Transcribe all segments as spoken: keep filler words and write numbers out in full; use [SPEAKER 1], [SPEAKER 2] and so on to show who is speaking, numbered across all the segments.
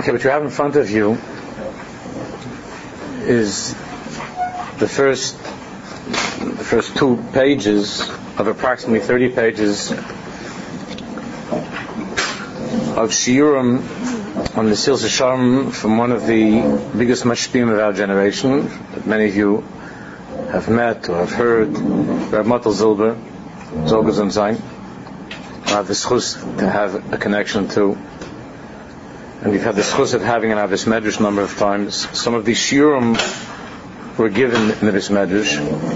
[SPEAKER 1] Okay, what you have in front of you is the first the first two pages of approximately thirty pages of shiurim on the Mesillas Yesharim from one of the biggest mashpim of our generation that many of you have met or have heard, Rav Motel Zilber, Zolga Zain. I have the schus to have a connection to, and we've had the schus of having an Avis Medrash a number of times. Some of these shiurim were given in the Avis Medrash,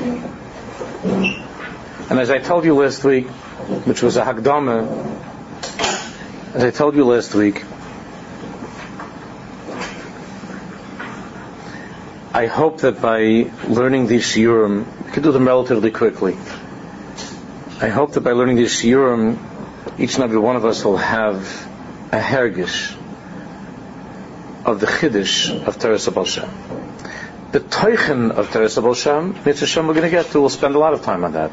[SPEAKER 1] and as I told you last week, which was a Hagdama, as I told you last week, I hope that by learning these shiurim, we can do them relatively quickly. I hope that by learning these shiurim, each and every one of us will have a hergish of the chiddush of Teres Baal Shem. The teichen of Teres Baal Shem, Mitzvah Shem, we're going to get to. We'll spend a lot of time on that.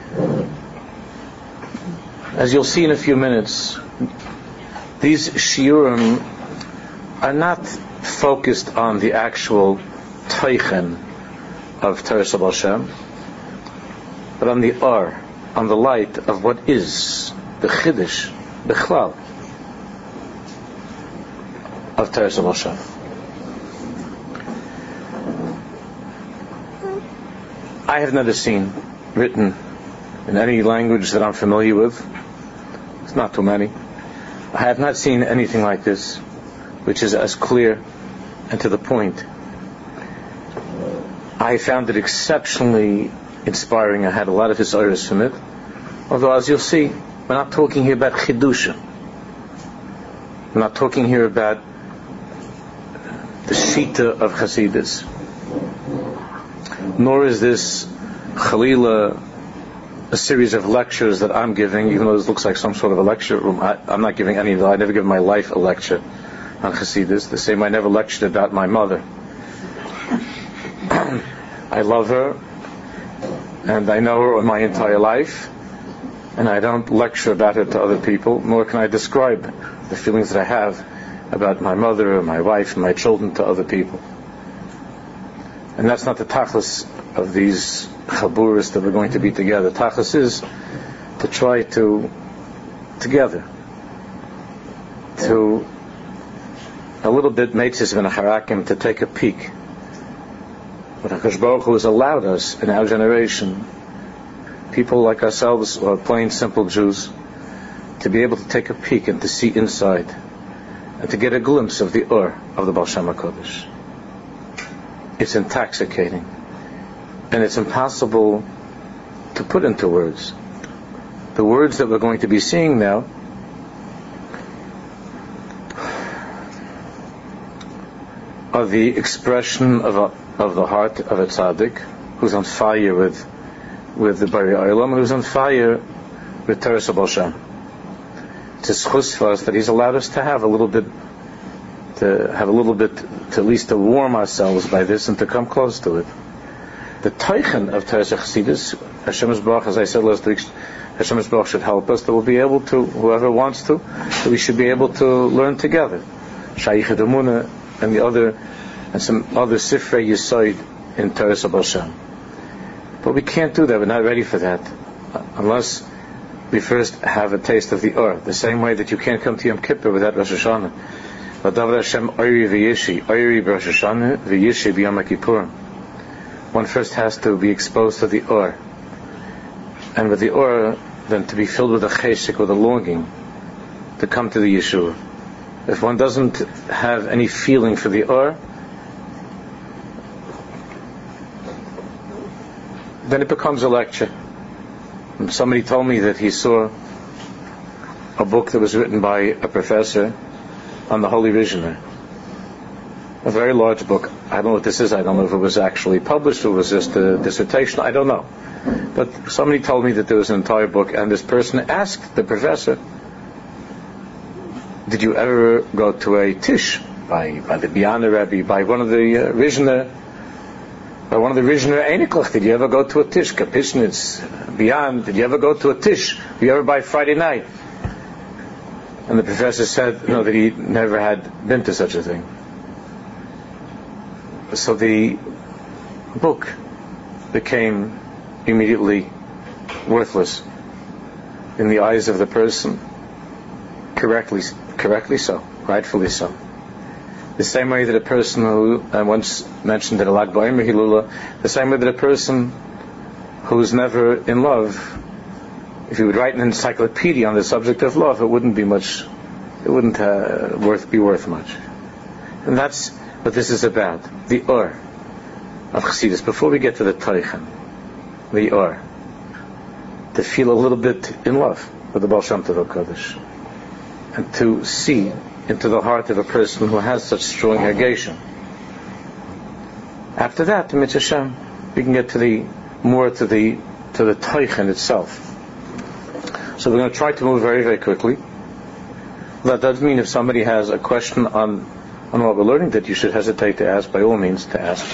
[SPEAKER 1] As you'll see in a few minutes, these shiurim are not focused on the actual teichen of Teres Baal Shem, but on the or, on the light of what is the chiddush, the chlal of Teres Baal Shem. I have never seen written in any language that I'm familiar with, it's not too many, I have not seen anything like this which is as clear and to the point. I found it exceptionally inspiring. I had a lot of his iris from it. Although, as you'll see, we're not talking here about chidusha. We're not talking here about the shita of Hasidus. Nor is this Chalila a series of lectures that I'm giving, even though this looks like some sort of a lecture room. I, I'm not giving any of that. I never give in my life a lecture on Hasidus. The same I never lectured about my mother. I love her, and I know her my entire life, and I don't lecture about her to other people, nor can I describe the feelings that I have about my mother, or my wife, and my children to other people. And that's not the tachlis of these chaburas that we're going to be together. Tachlis is to try to, together, to a little bit meitzis v'nacharakim, to take a peek. But HaKadosh Baruch Hu has allowed us in our generation, people like ourselves or plain simple Jews, to be able to take a peek and to see inside and to get a glimpse of the Ur of the Baal Shem HaKadosh. It's intoxicating, and it's impossible to put into words. The words that we're going to be seeing now are the expression of a, of the heart of a tzaddik who's on fire with with the Bari Olam, and who's on fire with Teres Baal Shem. It's a schus for us that he's allowed us to have a little bit, to have a little bit, to at least to warm ourselves by this and to come close to it. The teichen of Teres Chassidus, Hashem Yisborach, as I said last week, Hashem Yisborach should help us, that we'll be able to, whoever wants to, that we should be able to learn together. Shaykh Emunah and the other, and some other Sifrei Yisoid in Teres Baal Shem. But we can't do that, we're not ready for that, unless we first have a taste of the Or. The same way that you can't come to Yom Kippur without Rosh Hashanah. V'adavar Hashem Oiri v'yishi, Oiri b'Rosh Hashanah, v'yishi b'Yom Kippur. One first has to be exposed to the Or. And with the Or, then to be filled with a cheshik, with a longing, to come to the Yeshua. If one doesn't have any feeling for the Or, then it becomes a lecture. Somebody told me that he saw a book that was written by a professor on the Holy Visioner. A very large book. I don't know what this is. I don't know if it was actually published or it was just a dissertation. I don't know. But somebody told me that there was an entire book, and this person asked the professor, did you ever go to a tish by, by the Biana Rebbe, by one of the uh, Visioner, by one of the Visioner Einiklach? Did you ever go to a tish? Kapishnitz, Bian, did you ever go to a tish? Did you ever by Friday night? And the professor said, no, that he never had been to such a thing. So the book became immediately worthless in the eyes of the person. Correctly, correctly so, rightfully so. The same way that a person who I once mentioned at a Lag B'Omer Hilula, the same way that a person who's never in love, if you would write an encyclopedia on the subject of love, it wouldn't be much, it wouldn't uh, worth be worth much. And that's what this is about, the Or of Chassidus. Before we get to the Teichen, the Or, to feel a little bit in love with the Baal Shem Tov HaKadosh, and to see into the heart of a person who has such strong irrigation. After that, to Mitzvah Hashem, we can get to the more to the to the Teichen itself. So we're going to try to move very, very quickly. That doesn't mean if somebody has a question on on what we're learning that you should hesitate to ask. By all means, to ask.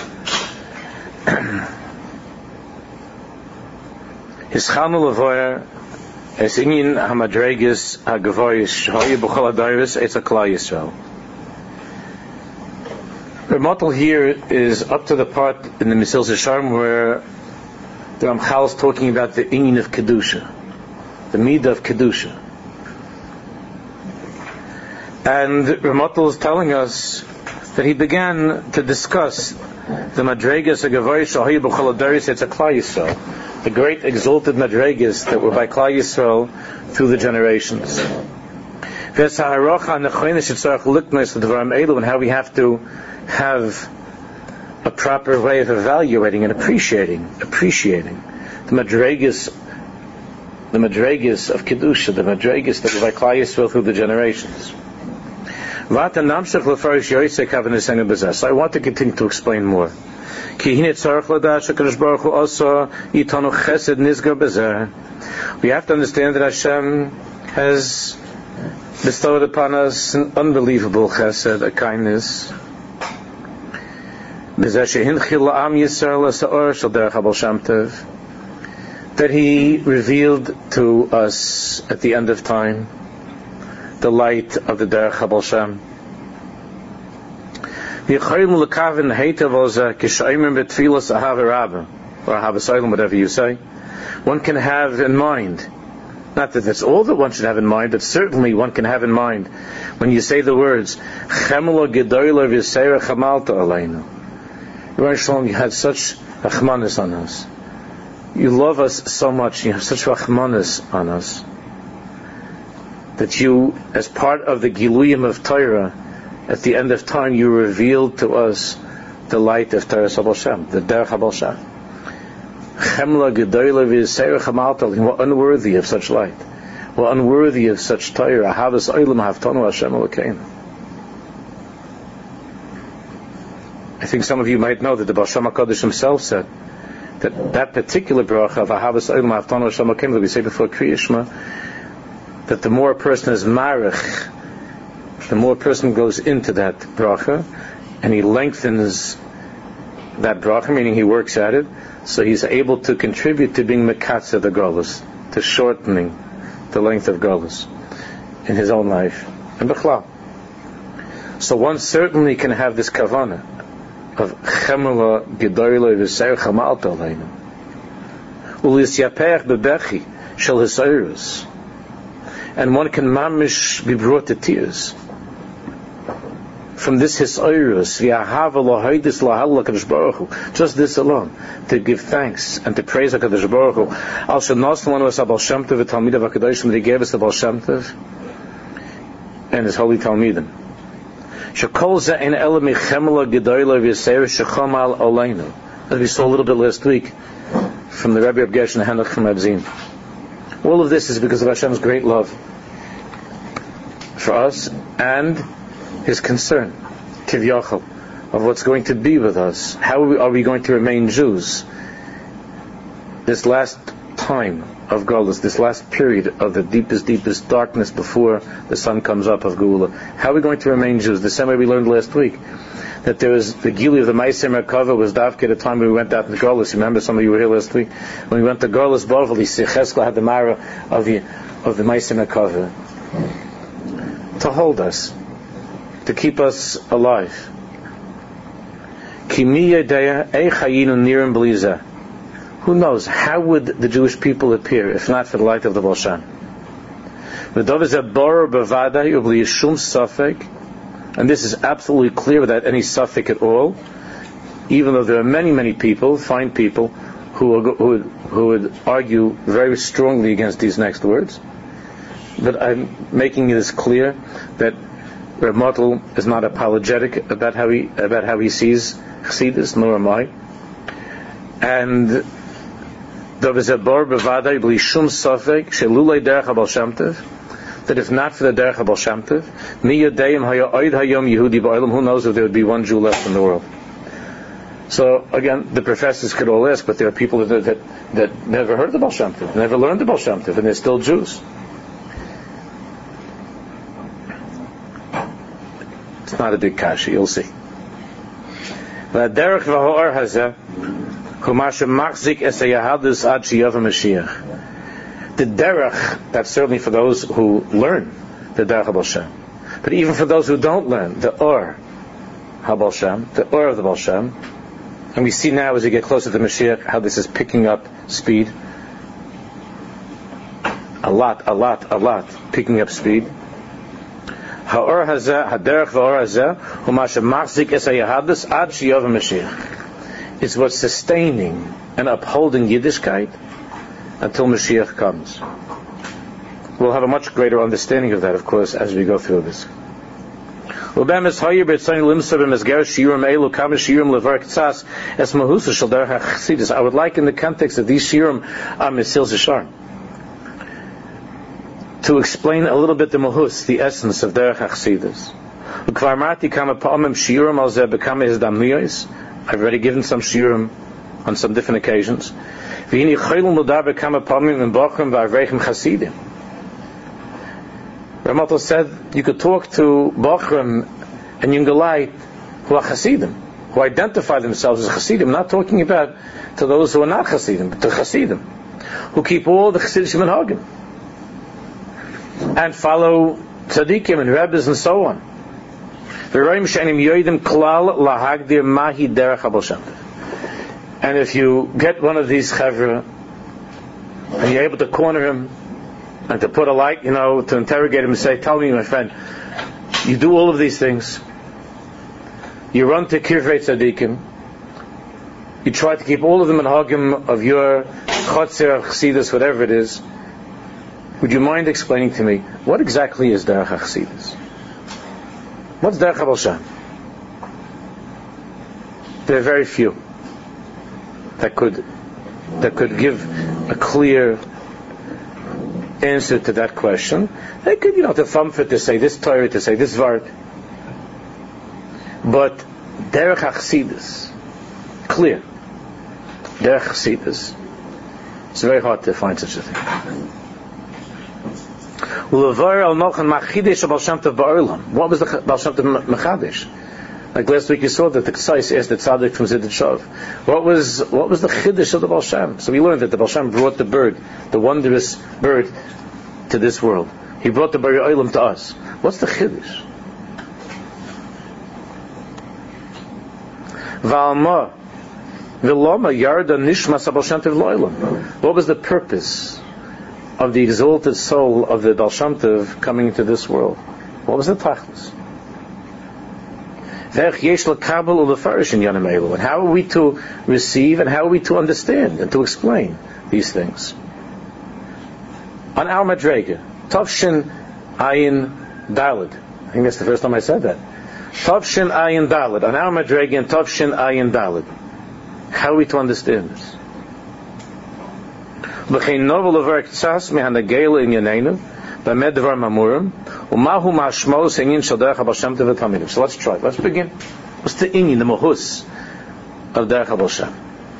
[SPEAKER 1] Hischanu levoyer es inyin hamadregis hagavoyish hoye b'chol hadayris it's a Klal Yisrael. The Ramotl here is up to the part in the Mesil Yesharim where the Ramchal is talking about the inyin of Kedusha, the midah of Kedusha. And Ramotl is telling us that he began to discuss the Madregas hagavoyish hoye b'chol hadayris it's a Klal Yisrael, the great exalted madregas that were by Klal Yisrael through the generations. And how we have to have a proper way of evaluating and appreciating, appreciating the madregas, the madregas of Kedusha, the madregas that were by Klal Yisrael through the generations. So I want to continue to explain more. We have to understand that Hashem has bestowed upon us an unbelievable chesed, a kindness. That He revealed to us at the end of time the light of the Derech HaBaal Shem. Whatever you say, one can have in mind, not that that's all that one should have in mind, but certainly one can have in mind when you say the words you had such rachmanis on us, you love us so much, you have such rachmanis on us, that you, as part of the Giluyim of Torah, at the end of time, you revealed to us the light of Torah HaBaal Shem, the Derech HaBaal Shem. Chemla gedoyle v'yiseirach hamaltal. We're unworthy of such light. We're unworthy of such Torah. Ahavas olam haftanu Hashem Elokeinu. I think some of you might know that the Baal Shem HaKadosh himself said that that particular bracha of Ahavas olam haftanu Hashem Elokeinu that we say before Kriya Shema, that the more a person is marich, the more a person goes into that bracha, and he lengthens that bracha, meaning he works at it, so he's able to contribute to being mekatzer the galus, to shortening the length of galus in his own life. And b'chlal. So one certainly can have this kavanah of chemela gedoyle v'seir chamalta aleinu u'lisyapeach bebechi shel hisayrus, and one can mamish be brought to tears from this hisayrus, just this alone, to give thanks and to praise HaKadosh Baruch Hu. Al shenos lanu es HaBaal Shem Tov v'talmidav HaKadoshim, that He gave us the Baal Shem Tov and His holy Talmidim. Shekol ze ein ele michemela gedoyle v'yiseir shechom al oleinu, as we saw a little bit last week from the Rebbe of Gershon Henoch from Edzin. All of this is because of Hashem's great love for us and His concern, Kivyachal, of what's going to be with us. How are we, are we going to remain Jews? This last time of Golus, this last period of the deepest, deepest darkness before the sun comes up of Geula. How are we going to remain Jews? The same way we learned last week, that there was the Gili of the Meiser Merkava was Davke at the time when we went out in the Golus. Remember, some of you were here last week when we went to Golus Bovel. Cheskel had the Mara of the of the Meiser Merkava. to hold us, to keep us alive. Who knows, how would the Jewish people appear if not for the light of the Baal Shem? And this is absolutely clear without any suffix at all, even though there are many, many people, fine people, who, are, who, would, who would argue very strongly against these next words. But I'm making this clear that Reb Motel is not apologetic about how he about how he sees Chassidus, nor am I. And there was a bar b'vadai b'li shum safek shelulei derech HaBaal Shem Tov, that if not for the derech HaBaal Shem Tov, mi yadeim haya oid hayom Yehudi ba'olam, who knows if there would be one Jew left in the world. So again, the professors could all ask, but there are people that that, that never heard the Baal Shem Tov, never learned the Baal Shem Tov, and they're still Jews. It's not a big kasha, you'll see. The derech v'ha'or hazeh humashem machzik es hayahadus ad sheyava Mashiach. The derech, that's certainly for those who learn the derech HaBaal Shem. But even for those who don't learn the or HaBaal Shem, the or of the Baal Shem, and we see now as we get closer to Mashiach how this is picking up speed. A lot, a lot, a lot, picking up speed. Ha'or hazeh, ha'derech v'or hazeh, humashem machzik es hayahadus ad sheyava Mashiach. It's what's sustaining and upholding Yiddishkeit until Mashiach comes. We'll have a much greater understanding of that, of course, as we go through this. I would like in the context of these shiurim on Mesil Zishar to explain a little bit the mahus, the essence of Derech HaChassidus. I've already given some shiurim on some different occasions. Ramoto said you could talk to Bachram and Yungalai who are Hasidim, who identify themselves as Hasidim, not talking about to those who are not Hasidim, but to Hasidim, who keep all the Hasidic minhagim and follow tzaddikim and rabbis and so on. And if you get one of these chavra and you're able to corner him and to put a light, you know, to interrogate him and say, tell me, my friend, you do all of these things, you run to Kirvei Tzaddikim, you try to keep all of them in hagim of your chotzer of Chassidus, whatever it is, would you mind explaining to me what exactly is Derech HaChassidus? What's Derech HaBaal Shem? There are very few that could that could give a clear answer to that question. They could, you know, to thumb it, to say this Torah, to say this Vart. But Derech HaChassidus, clear. Derech HaChassidus. It's very hard to find such a thing. What was the Baal Shem Tov Mechadesh? Like last week you saw that the Ksais asked the Tzaddik from Zidit Shav. What was what was the Chiddush of the Baal Shem? So we learned that the Baal Shem brought the bird, the wondrous bird, to this world. He brought the Bari Olam to us. What's the Chiddush? V'alma v'loma yarda nishmas Baal Shem Tov lo'olam. What was the purpose of the exalted soul of the Baal Shem Tov coming into this world? What was the tachlis? And how are we to receive and how are we to understand and to explain these things? On our Madrega, Tavshin Ayin Dalid. I think that's the first time I said that. Tavshin Ayin Dalid. On our Madrega and Tavshin Ayin Dalid. How are we to understand this? V'chein novel of Erktsas mehanagela in Yanenu b'medvar mamurim u'mahu ma'ashmos hingin shel derech HaBaal Shem Tov v'tamidim. So let's try. Let's begin. What's the inyan, the mohus of derech HaBaal Shem?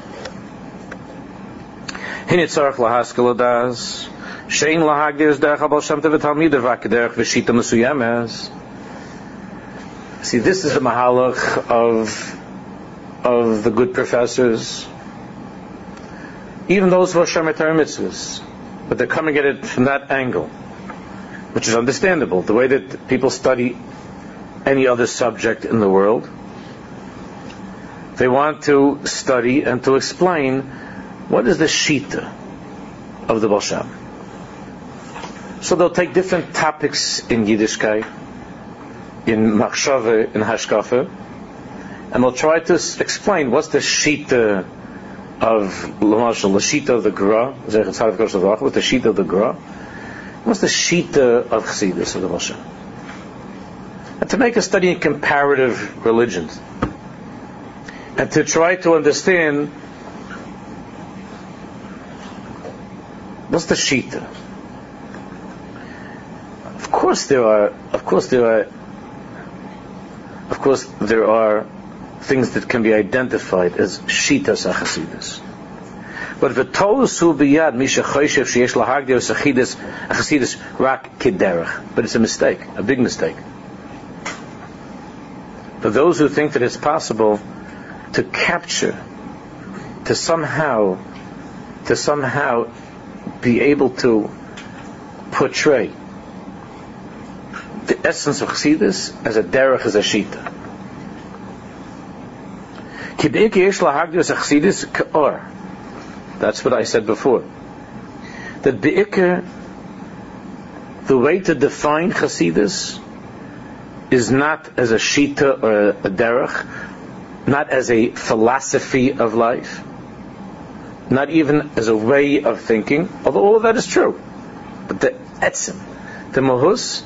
[SPEAKER 1] Hine tzarech lahaskel adas shein lahagdir derech HaBaal Shem Tov v'tamidim v'akderech v'shita mesuyemes. See, this is the mahalach of of the good professors, even those who are Shomer Torah mitzvahs, but they're coming at it from that angle. which is understandable. The way that people study any other subject in the world, they want to study and to explain what is the shita of the Baal Shem. So they'll take different topics in Yiddishkeit, in Machshava, in Hashkafa, and they'll try to s- explain what's the shita of Lamashal, the shita of the Gra, what's the shita of the Gra, what's the shita of Chassidus of the Baal Shem. And to make a study in comparative religions, and to try to understand what's the shita. Of course there are, of course there are, of course there are things that can be identified as shitas achassidus. But if a tosu biyad misha choyshev sheyesh lahagdir achassidus achassidus rak kiderech, but it's a mistake, a big mistake. For those who think that it's possible to capture, to somehow, to somehow be able to portray the essence of Chassidus as a derech, as a shita. That's what I said before. That be'ikr, the way to define Chassidus is not as a shita or a derech, not as a philosophy of life, not even as a way of thinking, although all of that is true. But the etzim, the mahus,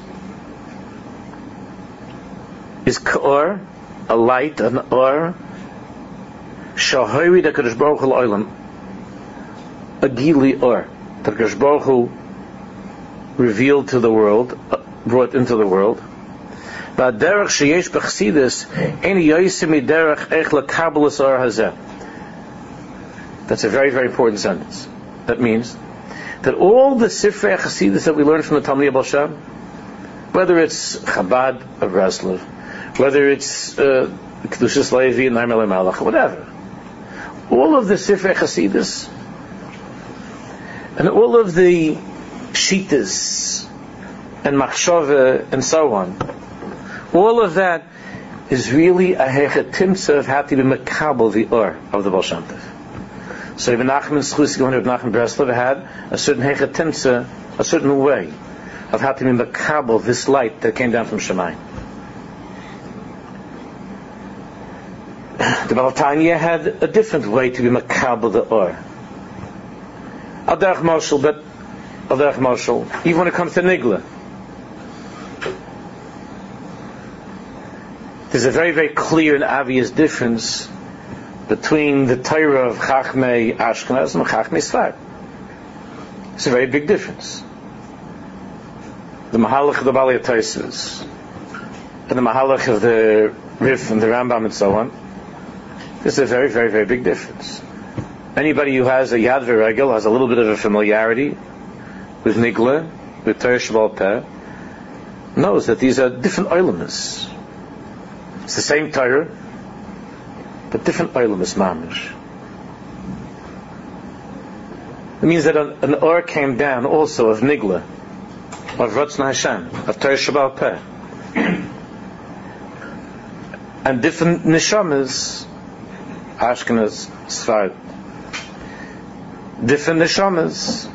[SPEAKER 1] is ka'or, a light, an or, shahayri da Kadosh Baruch Hu l'olam, a gili or, that Kadosh Baruch Hu revealed to the world, brought into the world. That's a very, very important sentence. That means that all the Sifrei Chassidus that we learn from the Talmidei Baal Shem, whether it's Chabad of Breslov, whether it's uh, Kedushas Levi and Naim Elei Malach, whatever, all of the Sifrei Chassidus and all of the Shitas and Machshava and so on, all of that is really a hechetimtza of how to be mekabel the or of the Baal Shem Tov. So Ibn Nachman Schus, going to Ibn Nachman Breslov, had a certain hechetimtza, a certain way of how to be mekabel this light that came down from Shemayim. The Baal Tanya had a different way to be mekabel the or. Al derech Moshel, but Al derech Moshel, even when it comes to Nigla, there's a very, very clear and obvious difference between the Torah of Chachmei Ashkenaz and Chachmei Sfard. It's a very big difference. The Mahalach of the Balei Tosfos and the Mahalach of the Rif and the Rambam and so on, there's a very, very, very big difference. Anybody who has a Yad V'Regel, has a little bit of a familiarity with Nigla, with Torah Sheba'al Peh, knows that these are different elements. It's the same Torah, but different Eilumas Mamish. It means that an, an Or came down also of Nigla, of Ratzon Hashem, of Torah Sheba'al Peh. And different Neshamas, Ashkenaz, Sfard, different Neshamas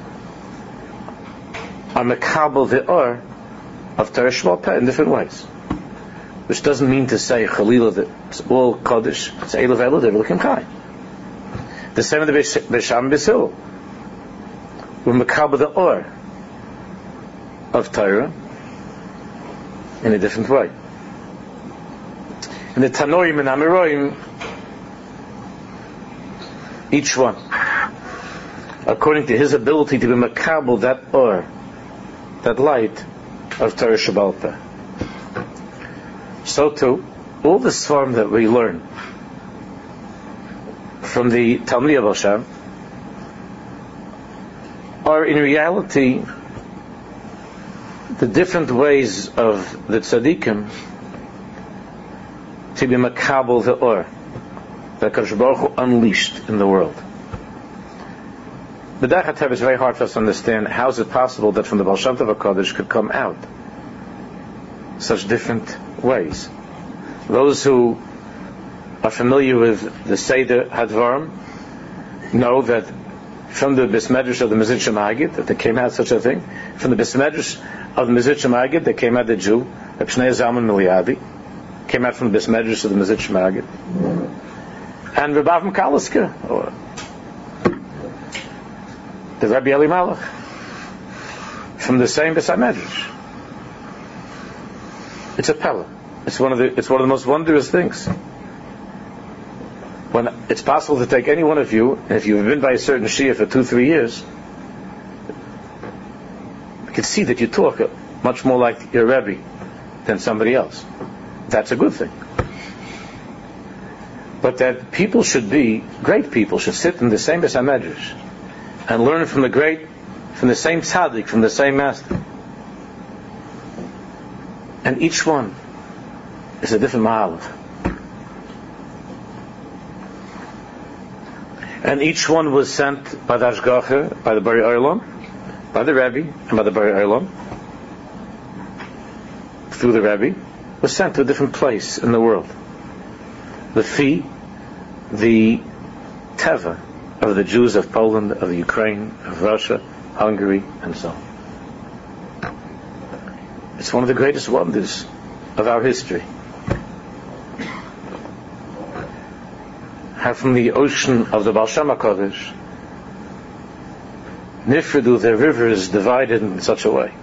[SPEAKER 1] are Mekabel the Or of Torah Sheba'al Peh in different ways. Which doesn't mean to say Chalila that it's all Kodesh. It's Eilu V'Eilu Devilikim Chai. The same with the Besham B'Sil. We're Mekabel the Or of Torah in a different way. In the Tanoim and Amiroim, each one, according to his ability to be Mekabel that Or, that light of Torah Sheba'al Peh. So too, all the Sfarim that we learn from the Talmidei Baal Shem are in reality the different ways of the tzaddikim to be makabel the or that Kadosh Baruch Hu unleashed in the world. the Derech HaTeva is very hard for us to understand. How is it possible that from the Baal Shem Tov HaKadosh could come out such different ways? Those who are familiar with the Seder Hadvarim know that from the Beis Medrash of the Mezritcher Maggid that there came out such a thing. From the Beis Medrash of the Mezritcher Maggid there came out the Jew, Reb Shneur Zalman Miliadi, came out from the Beis Medrash of the Mezritcher Maggid. And Reb Avram Kalisker, or the Rabbi Eli Malach, from the same Beis Medrash. It's a pella. It's one of the it's one of the most wondrous things. When it's possible to take any one of you, and if you've been by a certain Shia for two, three years, you can see that you talk much more like your Rebbe than somebody else. That's a good thing. But that people should be, great people should sit in the same Beis Medrash and learn from the great, from the same tzaddik, from the same master. And each one is a different mahalach. And each one was sent by the Ashgacha, by the Bari Olam, by the Rebbe, and by the Bari Olam, through the Rebbe, was sent to a different place in the world. The fee, the teva of the Jews of Poland, of the Ukraine, of Russia, Hungary, and so on. It's one of the greatest wonders of our history. How from the ocean of the Baal Shem HaKadosh, Nifredu, the river is divided in such a way.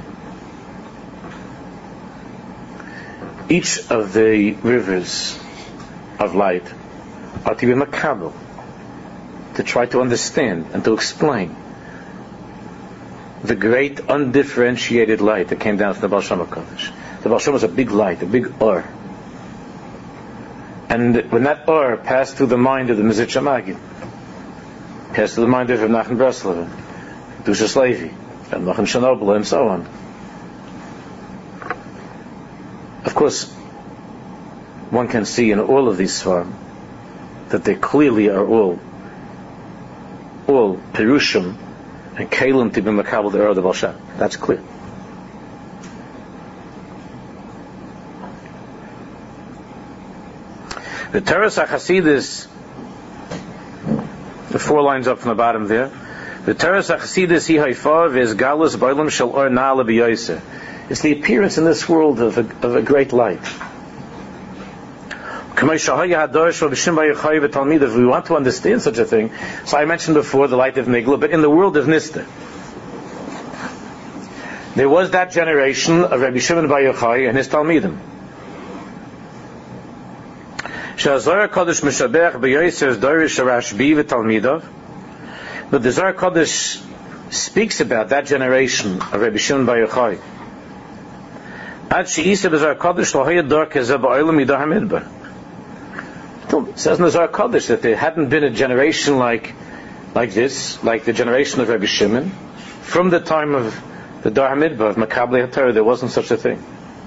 [SPEAKER 1] Each of the rivers of light are to be makabel, to try to understand and to explain the great undifferentiated light that came down from the Baal Shem HaKadosh. The Baal Shem was a big light, a big or. And when that or passed through the mind of the Mezritcher Maggid, passed through the mind of Reb Nachman Breslov, Dushas Levi, Reb Nachman Chernobyl, and so on. Of course, one can see in all of these Sfarim that they clearly are all all Perushim and Kalim to be Makabel the Or of the Baal Shem. That's clear. The Teres HaChasidus, the four lines up from the bottom there. The Teres HaChasidus hi haifa v'ez galus b'olam shel or na'ala b'yoser. It's the appearance in this world of a, of a great light. If we want to understand such a thing, so I mentioned before the light of Nigla, but in the world of Nista, there was that generation of Rabbi Shimon Bar Yochai and his Talmidim. But the Zohar Kodesh speaks about that generation of Rabbi Shimon Bar Yochai. It says in the Zohar Kodesh that there hadn't been a generation like like this, like the generation of Rabbi Shimon. From the time of the Dar HaMidbar, of Makabli HaTorah, there wasn't such a thing.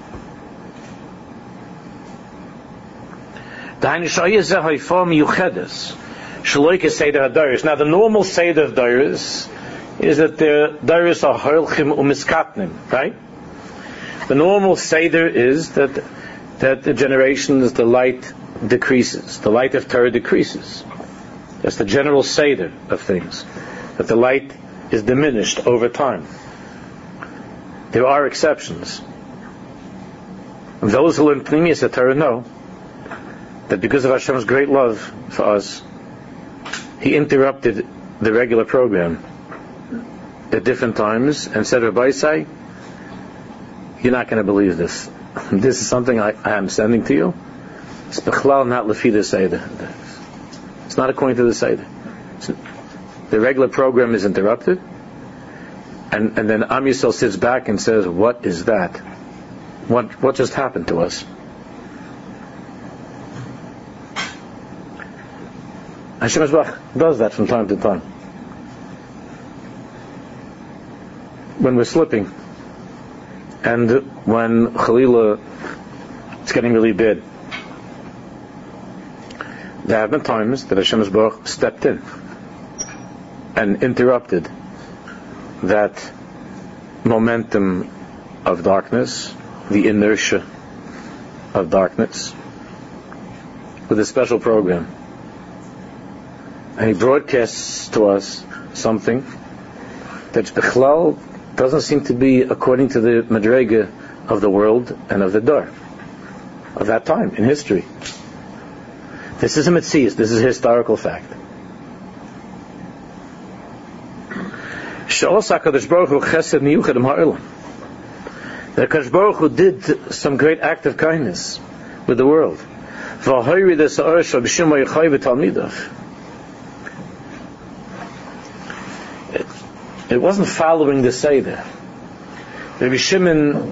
[SPEAKER 1] Now the normal Seder of Dairis is that the Dairis are Holchim Umiskatnim, right? The normal Seder is that that the generations, the light decreases. The light of Torah decreases. That's the general Seder of things. That the light is diminished over time. There are exceptions. Those who learn Pnimius Torah know that because of Hashem's great love for us, He interrupted the regular program at different times and said, Rabbi Isai, you're not going to believe this. This is something I, I am sending to you. It's bechlal not lefi the Seder. It's not according to the Seder. The regular program is interrupted, and, and then Am Yisrael sits back and says, what is that? What what just happened to us? Hashem Yisrael does that from time to time. When we're slipping, and when Chalila, it's getting really bad, there have been times that Hashem Yisrael stepped in and interrupted that momentum of darkness, the inertia of darkness, with a special program. And he broadcasts to us something that Bechlal doesn't seem to be according to the Madrega of the world and of the Dar of that time in history. This is a Metzias, this is a historical fact. The Kadosh Baruch Hu did some great act of kindness with the world. It, it wasn't following the Seder. Rabbi Shimon,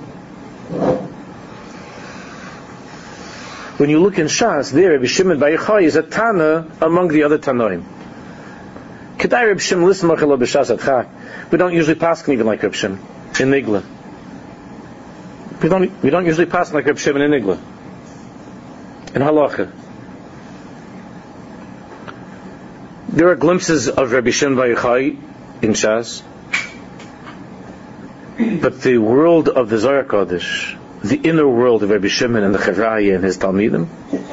[SPEAKER 1] when you look in Shas, there Rabbi Shimon Bar Yochai is a Tana among the other Tanoim. Kedai Rabbi Shimon listen Machalo b'Shas Adchak. We don't usually pass even like Rabbi Shimon in Nigla. We don't we don't usually pass like Rabbi Shimon in Nigla. In Halacha. There are glimpses of Rabbi Shimon Bar Yochai in Shas, but the world of the Zohar Kodesh, the inner world of Rabbi Shimon and the Chavraya and his Talmidim,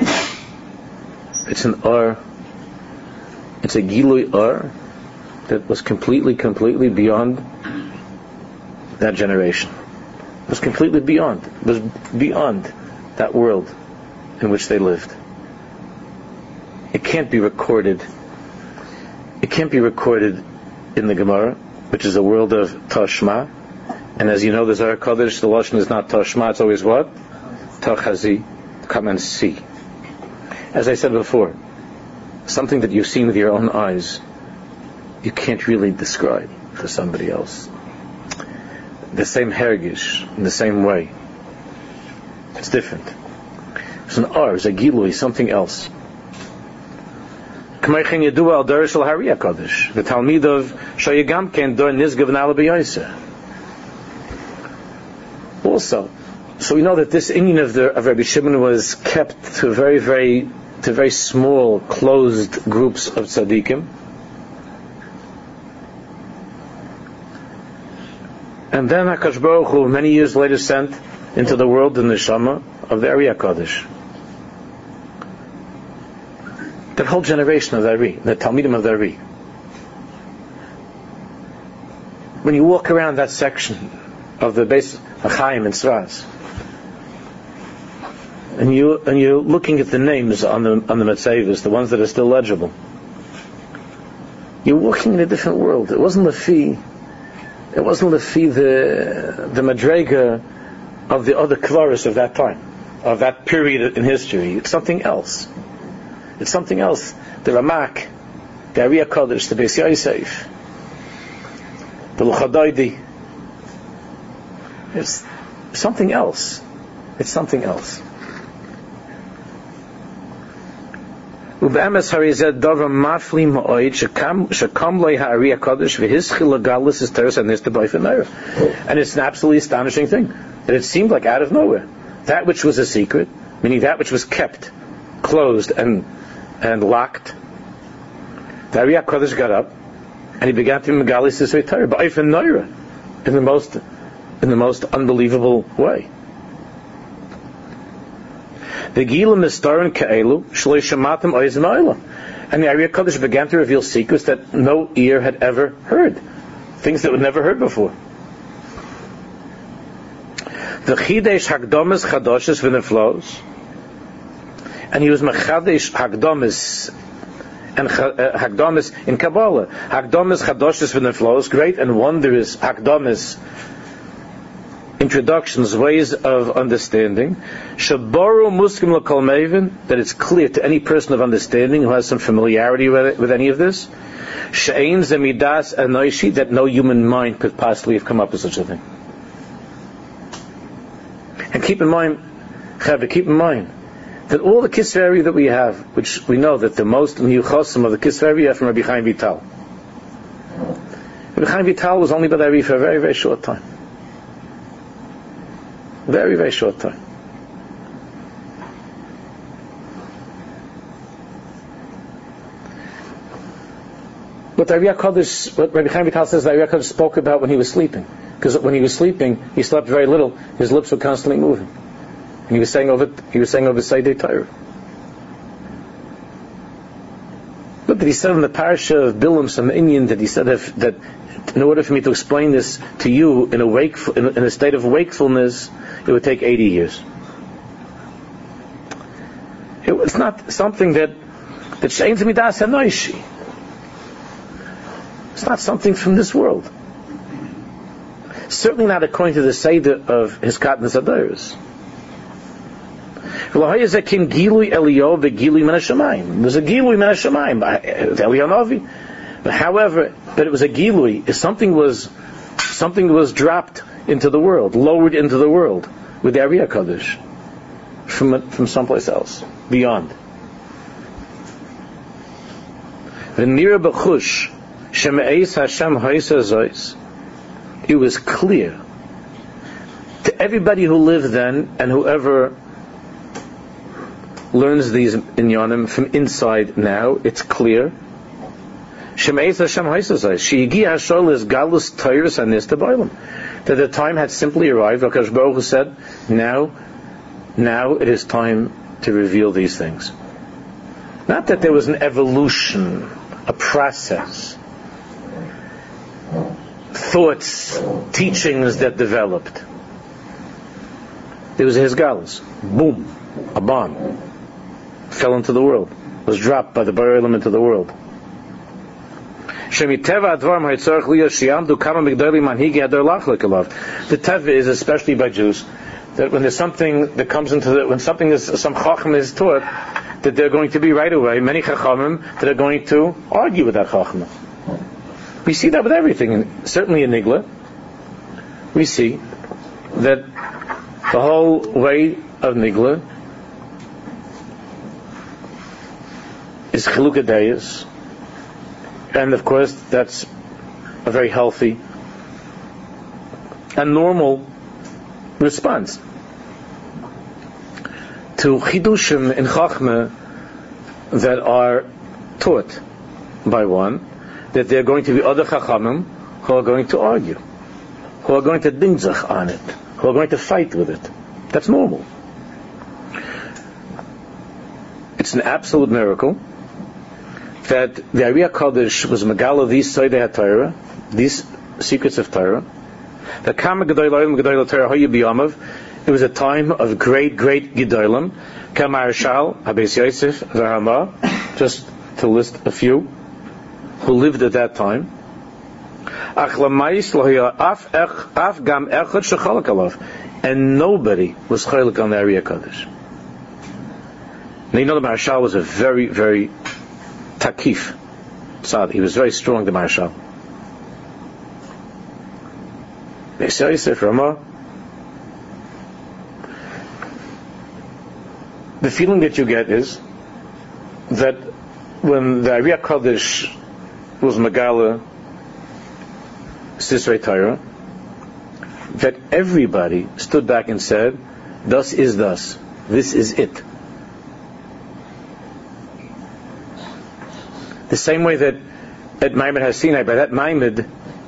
[SPEAKER 1] it's an Or, it's a Gilui Or that was completely, completely beyond that generation. It was completely beyond. It was beyond that world in which they lived. It can't be recorded. It can't be recorded in the Gemara, which is a world of Tashma. And as you know, the Zohar Kodesh, the Lashon is not Tashma, it's always what? Tachazi, come and see. As I said before, something that you've seen with your own eyes, you can't really describe to somebody else. The same hergish, in the same way. It's different. It's an ar, it's a gilui, something else. The Talmid of Shayagam Ken Dor Nizgav Nalabi. Also, so we know that this Indian of the of Rabbi Shimon was kept to very, very, to very small, closed groups of tzaddikim, and then HaKadosh Baruch Hu many years later sent into the world the neshama of the Ari HaKadosh. That whole generation of the Ari, the Talmidim of the Ari. When you walk around that section of the base Achayim and Sras, and you and you're looking at the names on the on the Metzavis, the ones that are still legible, you're walking in a different world. It wasn't Lefi, it wasn't Lefi the the Madrega of the other Kvaris of that time, of that period in history. It's something else. It's something else. The Ramak, the Ari HaKadosh, the Beis Yosef, the Luchadaydi. It's something else. It's something else. Ube'emes harized davar mafli ma'oid shekam shekam loy ha'ari HaKadosh v'hischil legalis is teres and nista b'ifenayra. And it's an absolutely astonishing thing that it seemed like out of nowhere, that which was a secret, meaning that which was kept, closed and and locked, the Ari HaKadosh got up and he began to be megalis is Torah b'ifenayra in the most in the most unbelievable way. The Gilam Mistaran Ka'elu Shloi Shamatim Oizim Oila. And the Ari HaKadosh began to reveal secrets that no ear had ever heard. Things that were never heard before. The Chidesh Hagdomes Chadoshes V'neflos. And he was Mechadesh Hagdomes and Hagdomes in Kabbalah. Hagdomes Chadoshes V'neflos, great and wondrous Hagdomes, introductions, ways of understanding. Shaboru muskim l'kol mevin, that it's clear to any person of understanding who has some familiarity with, it, with any of this. She'ein zemidas anoishi, that no human mind could possibly have come up with such a thing. And keep in mind, Chavre, keep in mind that all the kisveri that we have, which we know that the most miyuchosim of the kisveri are from Rabbi Chaim Vital. Rabbi Chaim Vital was only by the Ari for a very, very short time. Very, very short time. what the Ari HaKadosh, what Rabbi Chaim Vital says, the Ari HaKadosh spoke about when he was sleeping. Because when he was sleeping, he slept very little. His lips were constantly moving, and he was saying over he was saying over Seidei Torah. Look, that he said in the parasha of Bilam, some Indian, that he said if, that in order for me to explain this to you in a wakeful, in, in a state of wakefulness, it would take eighty years. It, it's not something that that she'ein midas hanoishi. It's not something from this world. Certainly not according to the Seder of his Katnas Adoros. There's a Gilui min hashamayim by Eliyahu Novi. However, but it was a Gilui. If something was something was dropped into the world, lowered into the world with the Ari HaKadosh from from someplace else, beyond. V'nira b'chush sheme'eis Hashem ha'isa zois. It was clear to everybody who lived then and whoever learns these inyanim from inside now, it's clear. Shemeis Hashem Haisasai. Sheigi Hashol is Galus Tyrus Anista Bailam. That the time had simply arrived. Hakadosh Baruch Hu said, now, now it is time to reveal these things. Not that there was an evolution, a process, thoughts, teachings that developed. There was his galus. Boom. A bomb. Fell into the world. Was dropped by the Borei Olam into the world. The teva is, especially by Jews, that when there's something that comes into the, when something is, some chacham is taught, that they're going to be right away many chachamim that are going to argue with that chacham. We see that with everything, and certainly in Nigla, we see that the whole way of Nigla is Chilukei Deis, and of course that's a very healthy and normal response to Chidushim in Chachma that are taught by one, that there are going to be other Chachamim who are going to argue, who are going to dinzach on it, who are going to fight with it. That's normal. It's an absolute miracle that the Ari HaKadosh was Megala these Seidei HaTorah, these secrets of Torah. The Kama Gedol Olam Gedol Torah Hayu B'Yamav. It was a time of great, great Gedolim. Kama Arshal, Habes Yosef, V'Rama, just to list a few who lived at that time. And nobody was chaylik on the Ari HaKadosh. Now you know the Marshal was a very, very takif tzad. He was very strong, the Marshal. Habes Yosef, Rama. The feeling that you get is that when the Ari HaKadosh was Megala Sisrei Torah, that everybody stood back and said, "Thus is thus. This is it." The same way that at Maimed HaSinai, by that Maimed,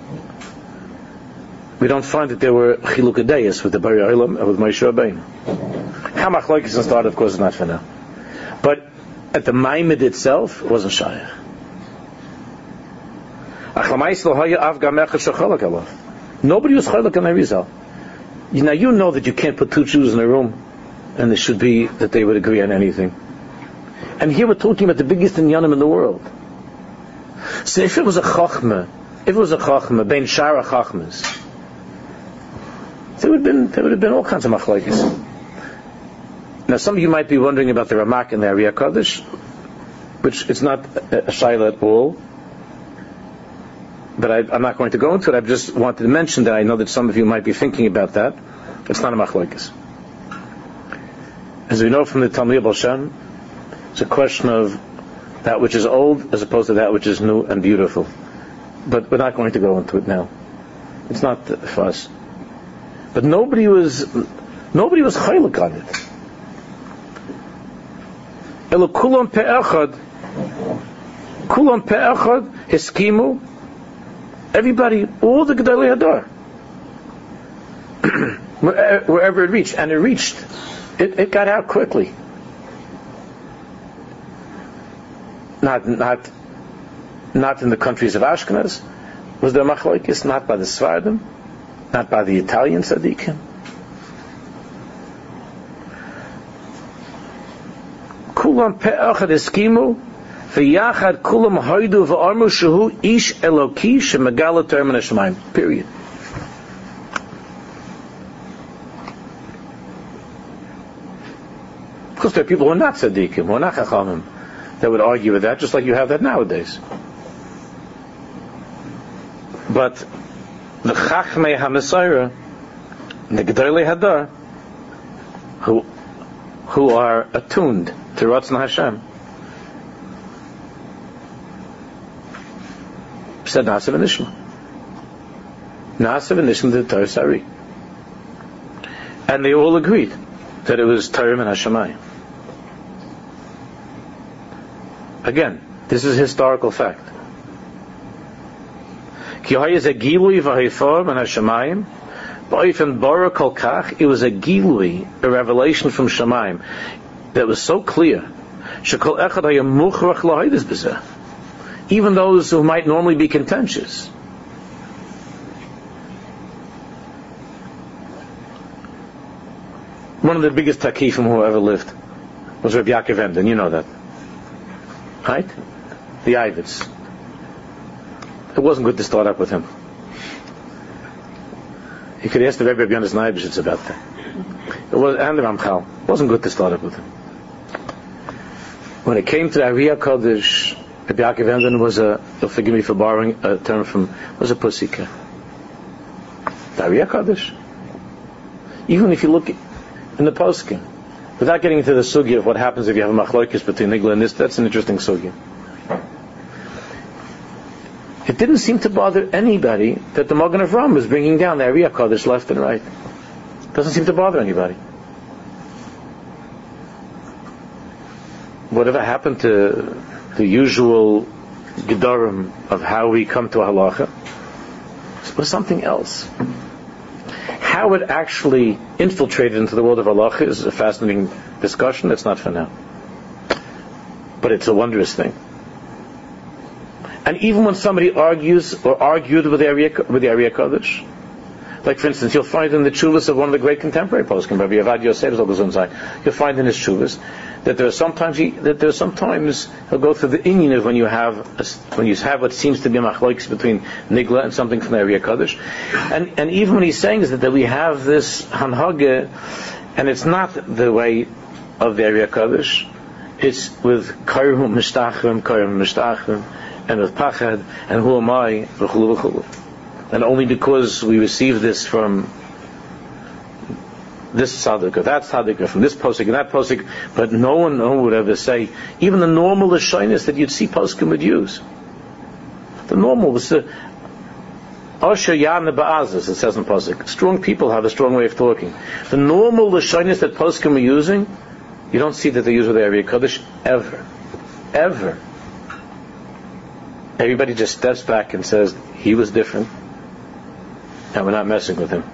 [SPEAKER 1] we don't find that there were Chilukei Deis with the Borei Olam and with Moshe Rabbeinu. How Machlokes started, of course, is not for now. But at the Maimed itself, it wasn't Shaykh. Nobody was chaylik on Arizal. Now you know that you can't put two Jews in a room, and it should be that they would agree on anything. And here we're talking about the biggest inyanim in the world. So if it was a chachma, if it was a chachma, ben shara chachmas, there would have been there would have been all kinds of machlokes. Now some of you might be wondering about the Ramak and the Ari HaKadosh, which it's not a, a shaila at all. But I, I'm not going to go into it. I just wanted to mention that I know that some of you might be thinking about that. It's not a machlokes. As we know from the Talmud Baal Shem, it's a question of that which is old as opposed to that which is new and beautiful. But we're not going to go into it now. It's not for us. But nobody was nobody was chaylik on it. Elo kulam pe'echad Kulam pe'echad hiskimu. Everybody, all the Gedolei Hadar, wherever it reached, and it reached, it, it got out quickly. Not, not, not in the countries of Ashkenaz was there machlokes, not by the Sfardim, not by the Italian tzaddikim. Kulam pe'achad eskimu v'yachad kulam hoidu v'armu shehu ish eloki shemegala Torah min hashamayim. Period. Of course, there are people who are not tzaddikim, who are not chachamim, that would argue with that, just like you have that nowadays. But the Chachmei HaMesorah, the Gedolei Hadar, who who are attuned to Ratzon Hashem, said Na'aseh v'Nishma. Na'aseh v'Nishma the Torah Sari. And they all agreed that it was Torah min Hashamayim. Again, this is historical fact. It was a gilui, a revelation from Shamayim that was so clear. Even those who might normally be contentious. One of the biggest takifim who ever lived was Rabbi Yaakov Emden. You know that, right? The Ivets. It wasn't good to start up with him. You could ask the Rebbe of Yonis Naibishitz about that. It was, and the Ramchal. It wasn't good to start up with him. When it came to the Ariyah Kodesh, Rabbi Yaakov Emden was a, you'll forgive me for borrowing a term from, was a pussycat. The Ariyah Kodesh. Even if you look in the poskim, without getting into the sugya of what happens if you have a machlokes between Nigla and this, that's an interesting sugya. It didn't seem to bother anybody that the Magen Avraham was bringing down the Ariyah Kodesh left and right. It doesn't seem to bother anybody. Whatever happened to the usual gedarim of how we come to halacha was something else. How it actually infiltrated into the world of halacha is a fascinating discussion. It's not for now. But it's a wondrous thing. And even when somebody argues or argued with the Ariyah, with the Ariyah Kodesh, like for instance, you'll find in the Chuvas of one of the great contemporary poskim, Rabbi Avad Yosef Zolgazunzai, you'll find in his Chuvas that there are sometimes he, that there are sometimes he'll go through the inyan of when you have a, when you have what seems to be a machlokes between Nigla and something from the Ariyah Kodesh, and and even when he's saying is that, that we have this hanhage, and it's not the way of the Ariyah Kodesh, it's with Kairum Mishtachim, Kairum Mishtachim, and with Pachad, and who am I, v'chulu v'chulu. And only because we receive this from this tzaddik or that tzaddik or from this posik and that posik, but no one, no one would ever say, even the normal lashonis that you'd see poskim would use. The normal was the Asher Yana Ba'azis, it says in posik. Strong people have a strong way of talking. The normal lashonis that poskim are using, you don't see that they use with the Ariyah Kodesh ever. Ever. Everybody just steps back and says, he was different, and we're not messing with him.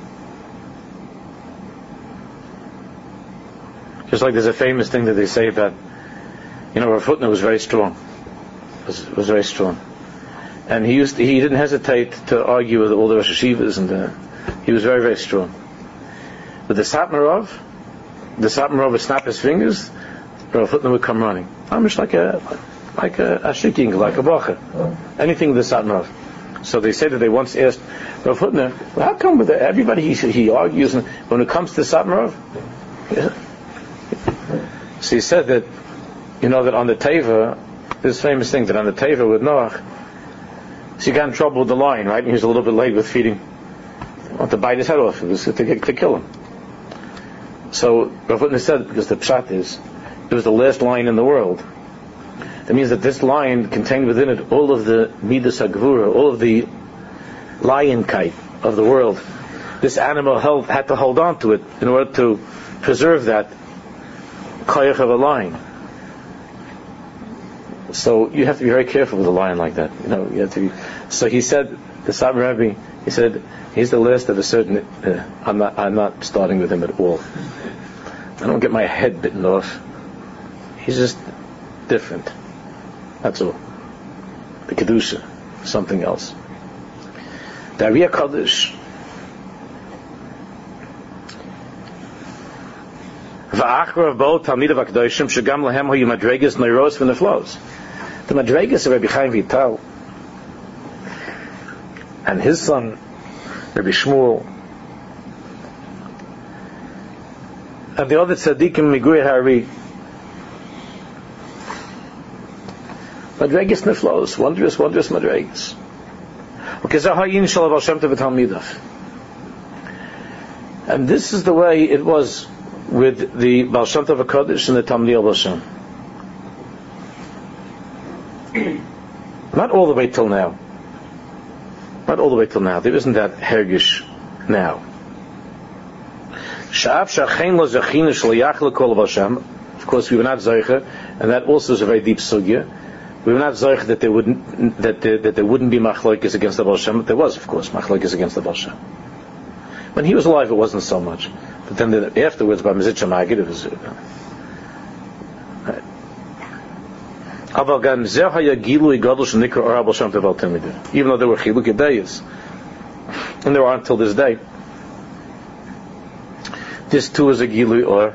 [SPEAKER 1] Just like there's a famous thing that they say about, you know, Rav Hutner was very strong. Was, was very strong. And he used to, he didn't hesitate to argue with all the Rosh Hashivas, and uh, he was very, very strong. But the Satmarov, the Satmarov would snap his fingers, Rav Hutner would come running. I'm just like a, like a, a shiking, like a bacher. Anything with the Satmarov. So they say that they once asked Rav Hutner, well, how come with the, everybody he, he argues, and when it comes to Satmarov? Yeah. So he said that, you know, that on the Teva, this famous thing, that on the Teva with Noach, so he got in trouble with the lion, right? And he was a little bit late with feeding. He wanted to bite his head off. It was to, to kill him. So Rav Hutner said, because the pshat is, it was the last lion in the world. That means that this lion contained within it all of the midas hagvura, all of the lionkite of the world. This animal held, had to hold on to it in order to preserve that koyach of a lion. So you have to be very careful with a lion like that. You know, you have to be. So he said, the Satmar Rebbe, he said, he's the last of a certain. Uh, I'm not. I'm not starting with him at all. I don't get my head bitten off. He's just different. That's all. The kedusha, something else. The Ariya Kodesh. V'achar of both Talmidav HaKadoshim shegam lahem hoyu madregas neiros v'neflos. The madregas of Rabbi Chaim Vital and his son Rabbi Shmuel and the other tzaddikim Miguri Hari, madregas neflos, wondrous, wondrous madregas. And this is the way it was with the Baal Shem Tov HaKadosh and the Talmidei Baal Shem. Not all the way till now. Not all the way till now. There isn't that hergish now. Of course, we were not zeicha, and that also is a very deep sugya. We were not zeicha that there wouldn't that there, that there wouldn't be machlokes against the Baal Shem, but there was, of course, machlokes against the Baal Shem. When he was alive, it wasn't so much. But then the, afterwards, by Mezritch Magid, it was. Uh, right. Even though there were chilukei days, and there are until this day, this too is a gilui or.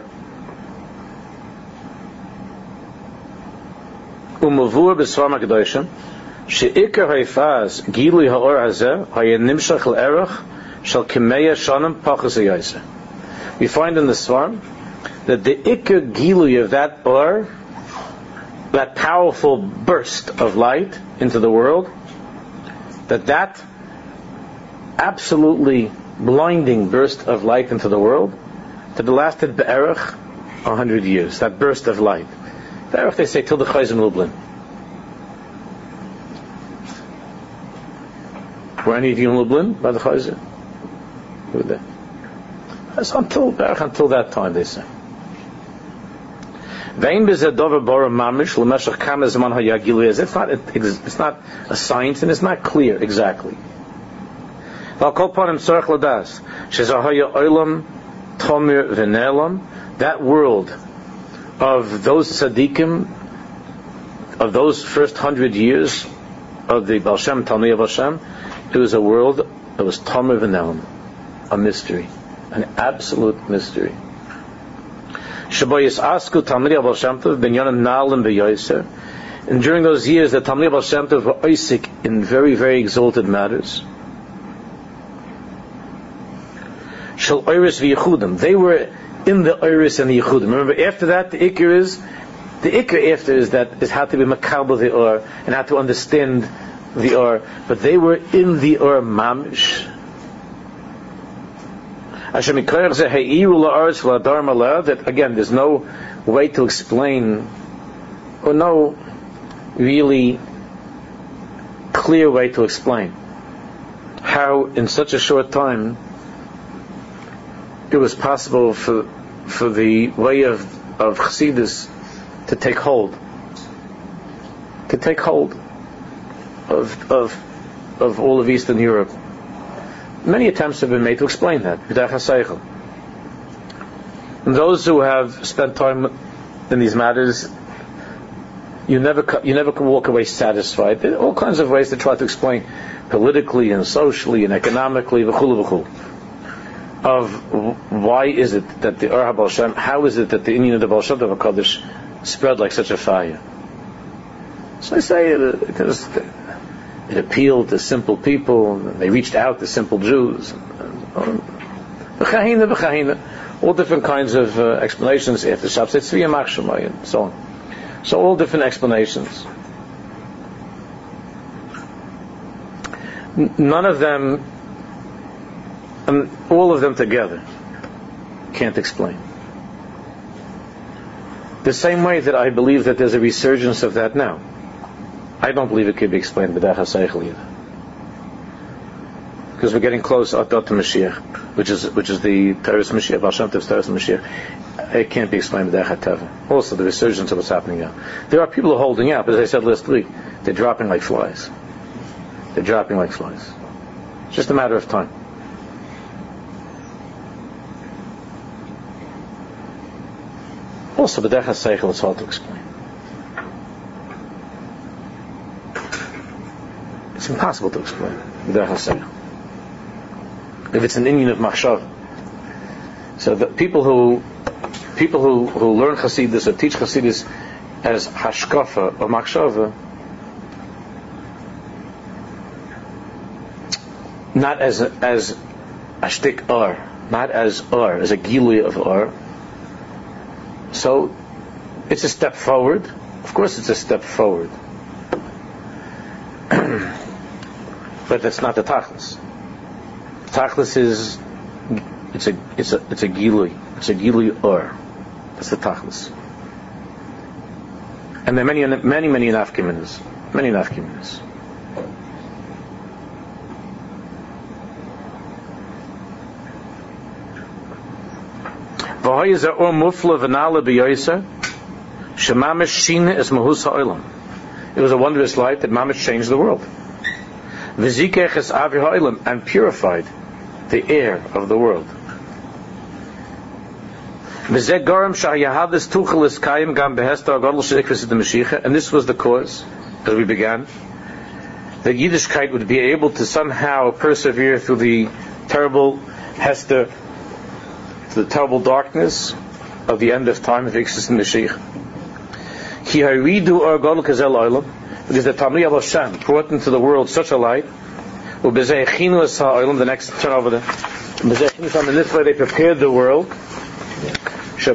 [SPEAKER 1] Umavur b'svar makadoshim sheikar haifaz gilui haor hazeh haya nimshach l'erach shal kimeya shanim pachas hayayse. We find in the Svarim that the ikar gilui of that or, that powerful burst of light into the world, that that absolutely blinding burst of light into the world, that it lasted be'erach a hundred years. That burst of light. Be'erach, they say, till the Chayzim Lublin. Were any of you in Lublin by the Chayzim? Who were there? That's until Be'erach, until that time, they say. It's not, it's not a science and it's not clear exactly. That world of those tzaddikim, of those first hundred years of the Baal Shem, Talmidei Baal Shem, it was a world that was Tomer V'Nelam, a mystery, an absolute mystery. And during those years, the Talmidei Baal Shem Tov were oisik in very, very exalted matters. Shel Oiris v'Yechudim. They were in the Oiris and the Yechudim. Remember, after that, the Iker is, the Iker after is that, is how to be makabel the Or, and how to understand the Or. But they were in the Or mamish. That again, there's no way to explain, or no really clear way to explain how in such a short time it was possible for for the way of of Chassidus to take hold, to take hold of of of all of Eastern Europe. Many attempts have been made to explain that. And those who have spent time in these matters, you never you never can walk away satisfied. There are all kinds of ways to try to explain politically and socially and economically, v'chulu v'chulu, of why is it that the Or HaBaal Shem, how is it that the Inyan of the Baal Shem Tov HaKadosh spread like such a fire? So I say it, because it appealed to simple people, they reached out to simple Jews. V'chahina, v'chahina. All different kinds of uh, explanations after Shabbos, Tzviya Machshemai, and so on. So all different explanations. N- none of them, and all of them together, can't explain. The same way that I believe that there's a resurgence of that now. I don't believe it could be explained by that HaSeichel either. Because we're getting close to Mashiach, which is which is the Teres Mashiach, Baal Shem Tov's Teres Mashiach. it can't be explained with Derech HaTeva. Also, the resurgence of what's happening now. There are people who are holding out, but as I said last week, they're dropping like flies. They're dropping like flies. It's just a matter of time. Also, the Derech HaSeichel is hard to explain. It's impossible to explain the Derech HaSeichel. If it's an Indian of Machshav. So the people who people who, who learn Hasidus or teach Hasidus as Hashkafa or Machshava, not as a, as a shtik ar, not as ar, as a gilui of ar. So it's a step forward. Of course, it's a step forward, but that's not the tachlis. Tachlis is it's a it's a it's a gilui. It's a gilui or. That's the tachlis. And there are many many many nafkiminas, many nafkiminas. V'hoy is a or mufla v'nala b'yoyser shemamish shina es mahus ha'olam. It was a wondrous light that mamish changed the world. V'zikech es avi ha'olam, and purified the air of the world. And this was the cause, as we began, that Yiddishkeit would be able to somehow persevere through the terrible Hester, the terrible darkness of the end of time of Ixis and Mashiach. Because the Tamri al Hashem brought into the world such a light. The next turn over there. In this way they prepared the world. So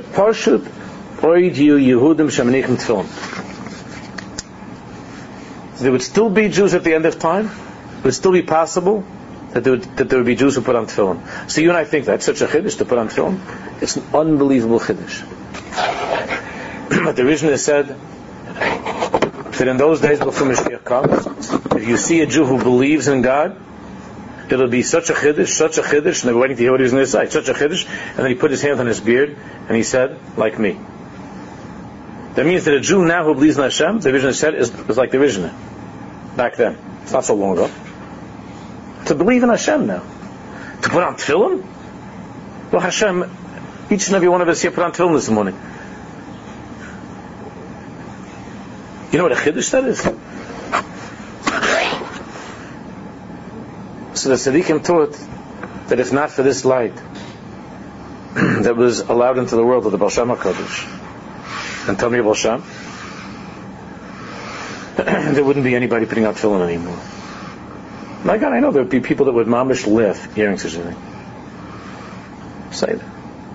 [SPEAKER 1] there would still be Jews at the end of time. It would still be possible that there would, that there would be Jews who put on tefillin. So you and I think that's such a chiddush to put on tefillin. It's an unbelievable chiddush. But the Rishon has said that in those days before Mashiach comes, if you see a Jew who believes in God, it'll be such a chiddush, such a chiddush, and they were waiting to hear what he was going to say, such a chiddush, and then he put his hand on his beard, and he said, like me. That means that a Jew now who believes in Hashem, the Rishon said, is, is like the Rishon back then. It's not so long ago. To believe in Hashem now. To put on tefillin? Well, Hashem, each and every one of us here put on tefillin this morning. You know what a chiddush that is? So the tzaddikim taught that if not for this light that was allowed into the world of the Baal Shem HaKadosh and Tamri Baal Shem, there wouldn't be anybody putting out tefillin anymore. My God, I know there would be people that would mamish laugh hearing such a thing. Say that.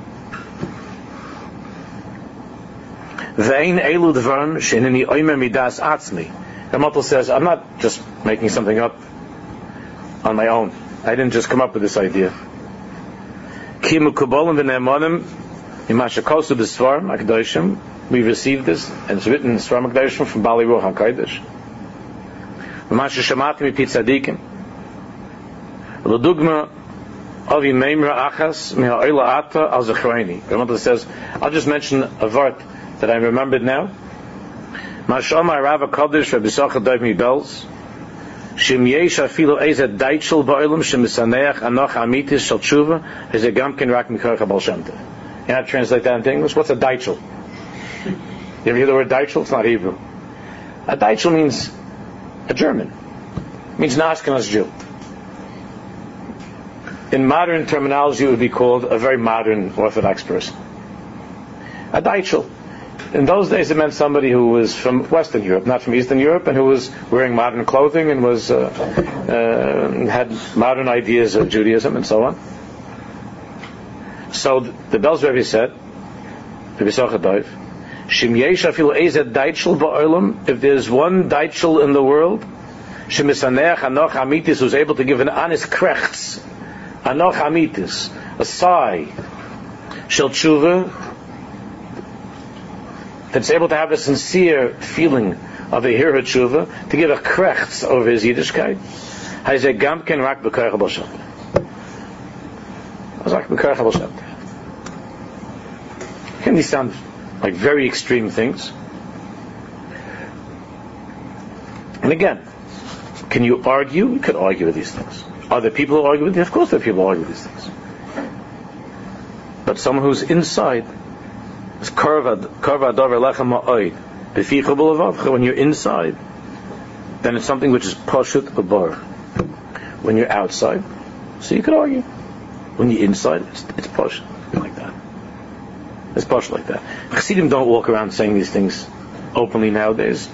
[SPEAKER 1] Ve'ein elu dvarim she'ineni oimer midas atzmi. Ramatel says, I'm not just making something up on my own. I didn't just come up with this idea. Ki mukubolim v'ne'emonim imashakosu b'svarim HaKadoshim. We received this, and it's written in Svarim HaKadoshim from Bali Ruach HaKodesh. V'masha shamati mipit tzadikim. L'dugma avi meimra achas mi'ha'oila ata al zechreini. Ramatel says, I'll just mention a vart that I remembered now. Mashama Rav HaKodesh v'bisach Dov Mibels. Shim yesh afilu ezet daitshel ba'olam shemisaneach anoch amitis shel tshuva is a gamkin rak mikoach Baal Shem Tov. You know how to translate that into English? What's a daitshel? You ever hear the word daitshel? It's not Hebrew. A daitshel means a German. It means an Ashkenaz Jew. In modern terminology, it would be called a very modern Orthodox person. A daitshel. In those days, it meant somebody who was from Western Europe, not from Eastern Europe, and who was wearing modern clothing and was uh, uh, had modern ideas of Judaism and so on. So the Belz Rebbe said, if there's one daitshel in the world, who's able to give an honest krechts, anoch amitis, a sigh, shel tshuva, that's able to have a sincere feeling of a hira tshuva, to give a krechts over his Yiddishkeit, hayze gamken rak b'koach Baal Shem Tov. Rak b'koach Baal Shem Tov. Can these sound like very extreme things? And again, can you argue? You could argue with these things. Are there people who argue with you? Of course there are people who argue with these things. But someone who's inside, when you're inside, then it's something which is pashut abar. When you're outside, so you could argue. When you're inside, it's, it's pashut like that. It's pashut like that. Chassidim don't walk around saying these things openly nowadays.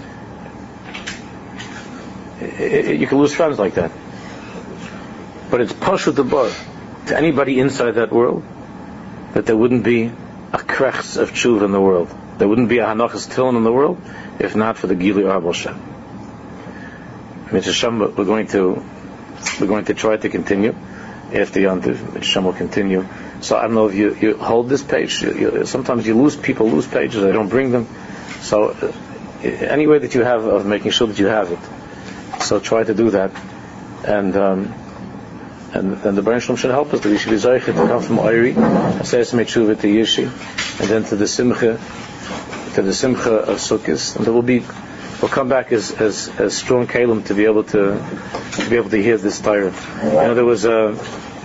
[SPEAKER 1] It, it, you can lose friends like that. But it's pashut abar to anybody inside that world, that there wouldn't be a krechs of tshuva in the world. There wouldn't be a hanachas tefillin in the world if not for the Gilui Arbal Shem. Mitzvah Shem, we're going to we're going to try to continue after Yantiv. Mitzvah Shem will continue. So I don't know if you, you hold this page. You, you, sometimes you lose people lose pages. They don't bring them. So uh, any way that you have of making sure that you have it. So try to do that, and. Um, And then the Baruch Shalom should help us that we should be zeicher to come from Oiri, Asayas Metshuva to Yishi, and then to the Simcha, to the Simcha of Sukkot, and there will be, we'll come back as as, as strong Kalim to be able to to be able to hear this Torah. You know, there was a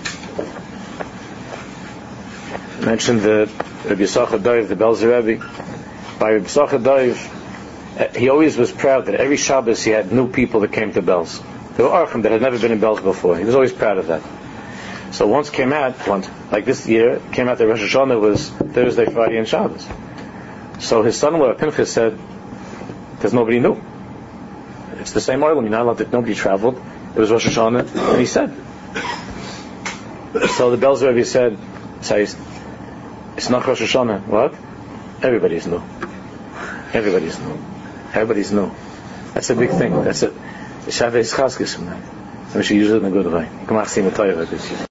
[SPEAKER 1] mentioned the Rabbi Yisachar Daiv, the Belzer Rebbe. By Rabbi Yisachar Daiv, he always was proud that every Shabbos he had new people that came to Belz. There were Archim that had never been in Belz before. He was always proud of that. So once came out, once, like this year, came out that Rosh Hashanah was Thursday, Friday, and Shabbos. So his son-in-law, Pinchas, said, there's nobody new. It's the same Olam. You're not allowed to, nobody traveled. It was Rosh Hashanah. And he said. So the Belzer Rebbe said, says, it's not Rosh Hashanah. What? Everybody's new. Everybody's new. Everybody's new. That's a big thing. That's it. Shabbos Chaskis from that. So we should use it in a good way.